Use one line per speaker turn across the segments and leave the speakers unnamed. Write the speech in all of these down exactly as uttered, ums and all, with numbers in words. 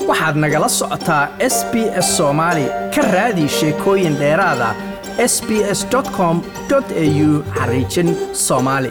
waxaad nagala socotaa S B S Soomaali ka raadi sheekooyin dheeraad ah s b s dot com dot a u xariijin Soomaali.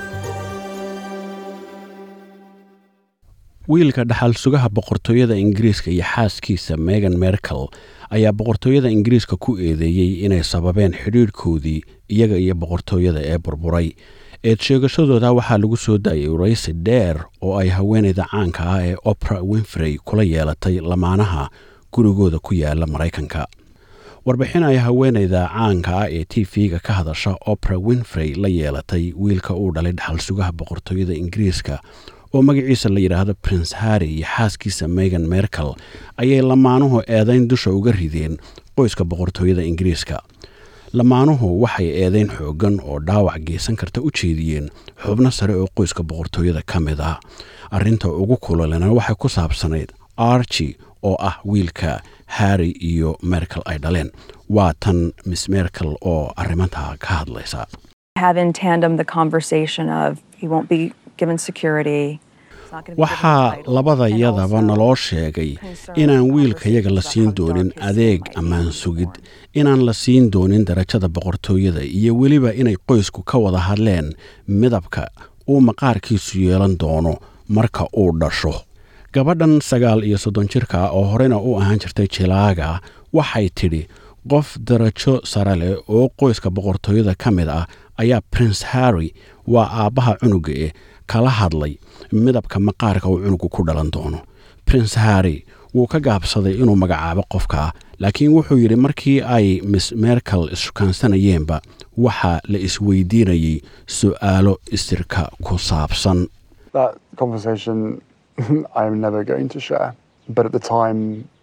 wiilka dhaxal sugaha boqortooyada Ingiriiska iyo xaaskiisa Meghan Markle ayaa boqortooyada Ingiriiska ku eedeeyay inay sababeen xiriirkoodii iyaga iyo boqortooyada ee burburay. eed sheegashadooda waxaa lagu soo daayay waraysi dheer oo ay haweeneyda caanka ah ee Oprah Winfrey kula yeelatay lamaanaha gurigooda ku yaala Mareykanka. warbixin ay haweeneyda caanka ah ee T V-ga ka hadasha Oprah Winfrey la yeelatay wiilka uu dhalay dhaxal sugaha boqortooyada Ingiriiska oo magaciisa la yiraahdo Prince Harry iyo xaaskiisa Meghan Markle ayay lamaanuhu eedayn dusha uga rideen qoyska boqortooyada Ingiriiska. lamaanuhu waxay eedayn xoogan oo dhaawac geysan karta u jeediyeen xubno sare oo qoyska boqortooyada ka mid ah. arrinta ugu kululana waxay ku saabsanayd Archie oo ah wiilka Harry iyo Markle ay dhaleen. waa tan Miss Markle oo arrimaha ka hadlaysa.
Have in tandem the conversation of he won't be given security.
waxaa labadayadaba naloo sheegay inaan wiilkayaga la siin doonin adeeg ammaan sugid, inaan la siin doonin darajada boqortooyada iyo weliba inay qoysku ka wada hadleen midabka uu maqaarkiisu yeelan doono marka uu dhasho. gabadhan sagaal iyo soddon jirka oo horena u ahaan jirtay jilaaga waxay tidhi qof darajo sare leh oo qoyska boqortooyada ka mid ah ayaa Prince Harry waa aabbaha cunuga ee kala hadlay midabka maqaarka uu cunugu ku dhalan doono. Prince Harry wuu ka gaabsaday inuu magacaabo qofka, laakiin wuxuu yidhi markii ay Miss Markle iskansanayeenba waxa la isweydiinayay su'aalo isirka ku saabsan.
That conversation I'm never going to share, but at the time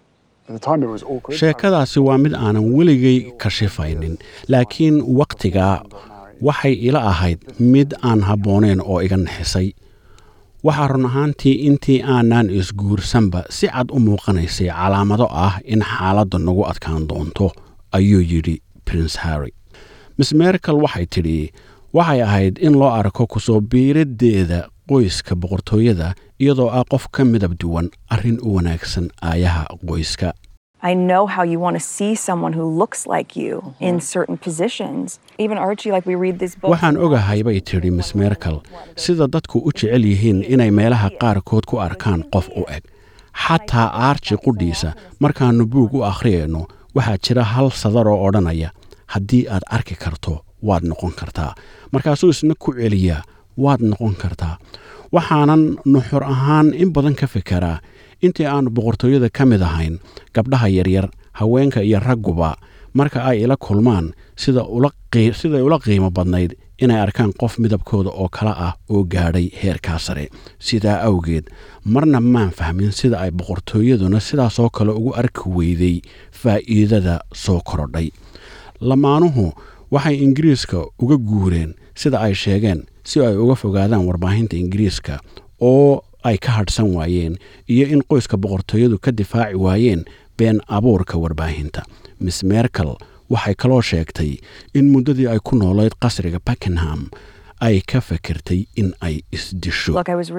sheekadaasi waa mid aanan weligay kashifaynin, laakiin waqtigaa waxay ila ahayd mid aan habbooneyn oo iga naxisay. waxaa run ahaantii intii aanan isguursanba si cad u muuqanaysay calaamado ah in xaaladda nagu adkaan doonto, ayuu yidhi Prince Harry. Miss Markle waxay tidhi waxay ahayd in loo arko kusoo biiriddeeda qoyska boqortooyada iyadoo ah qof ka midab duwan arrin u wanaagsan aayaha qoyska.
I know how you want to see someone who looks like you mm-hmm. in certain positions. Even Archie, like we read these books. waxaan ogahay bay tidhi Miss Markle sida dadku u jecel yihiin inay meelaha qaarkood ku arkaan qof u eg. xataa Archie qudhiisa markaanu buug u akhriyayno waxaa jira hal sadar oo odhanaya haddii aad arki karto waad noqon kartaa. markaasuu isna ku celiyaa waad noqon kartaa. waxaanan nuxur ahaan in badan ka fikiraa intii aanu boqortooyada ka mid ahayn gabdhaha yaryar, haweenka iyo ragguba marka ay ila kulmaan sida siday ula qiimo badnayd inay arkaan qof midabkooda oo kala ah oo gaadhay heerkaa sare. sidaa awgeed marna maan fahmin sida ay boqortooyaduna sidaasoo kale ugu arki weyday faa'iidada soo korodhay. lamaanuhu waxay Ingiriiska uga guureen sida ay sheegeen si ay uga fogaadaan warbaahinta Ingiriiska oo ay ka hadhsan waayeen iyo in qoyska boqortooyadu ka difaaci waayeen been abuurka warbaahinta. Miss Markle waxay kaloo sheegtay in muddadii ay ku noolayd qasriga Buckingham ay ka fikirtay in ay isdisho.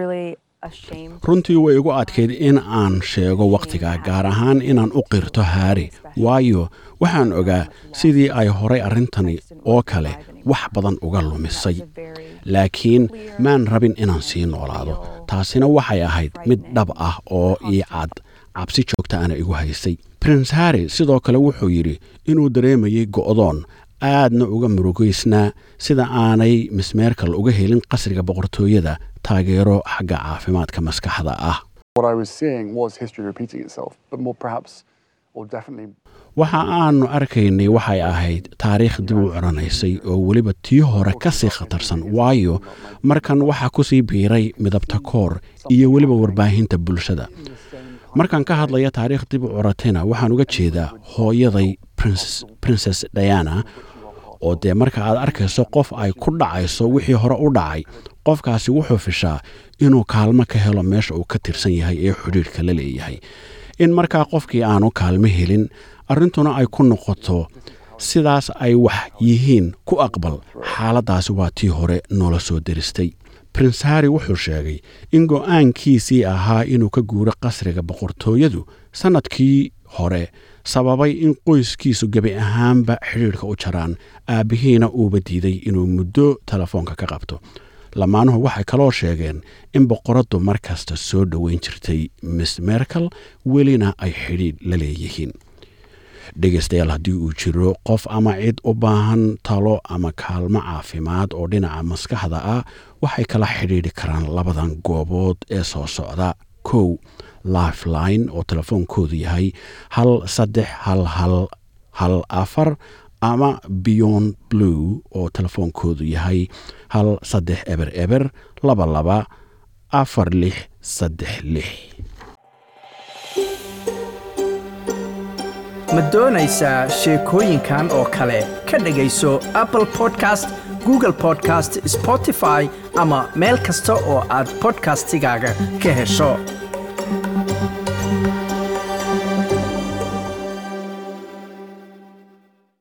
runtii way igu adkayd in aan sheego waqtiga, gaar ahaan inaan u qirto Harry, waayo waxaan ogaa sidii ay horay arrintani oo kale wax badan uga lumisay. laakiin maan rabin inaan sii noolaado. taasina waxay ahayd mid dhab ah oo ii cad, cabsi joogta ana igu haysay. Prince Harry sidoo kale wuxuu yidhi inuu dareemayay go'doon aadna uga murugaysnaa sida aanay Miss Markle uga helin qasriga boqortooyada taageero xagga caafimaadka maskaxda ah. waxa aanu arkaynay waxay ahayd taariikh dib u curanaysay oo weliba tii hore ka sii khatarsan, waayo markan waxaa ku sii biiray midabta koor iyo weliba warbaahinta bulshada. markaan ka hadlaya taariikh dib u curatayna waxaan uga jeedaa hooyaday Princess Diana, oo dee marka aad arkayso qof ay ku dhacayso wixii hore u dhacay, qofkaasi wuxuu fishaa inuu kaalmo ka helo meesha uu ka tirsan yahay ee xidhiidhka la leeyahay. in markaa qofkii aanu kaalmo helin, arrintuna ay ku noqoto sidaas ay wax yihiin ku aqbal, xaaladaasi waa tii hore noola soo deristay.
prince harry wuxuu sheegay in go'aankiisii ahaa inuu ka guuro qasriga boqortooyadu sannadkii hore sababay in qoyskiisu gebi ahaanba xidhiidhka u jaraan aabbihiina uuba diiday inuu muddo telefoonka ka qabto lamaanuhu waxay kaloo sheegeen in boqoraddu mar kasta soo dhoweyn jirtay miss merkel welina ay xidhiidh la leeyihiin dhegaystayaal haddii uu jiro qof ama cid u baahan talo ama kaalmo caafimaad oo dhinaca maskaxda ah waxay kala xidhiidhi karaan labadan goobood ee soo socda kow lifeline oo telefoonkoodu yahay hal saddex hal hal hal afar ama beyond blue oo telefoonkoodu yahay hal saddex eber eber laba laba afar lix saddex lix
ma doonaysaa sheekooyinkan oo kale ka dhegayso apple podcast google podcast spotify ama meel kasta oo aad podcastigaaga ka hesho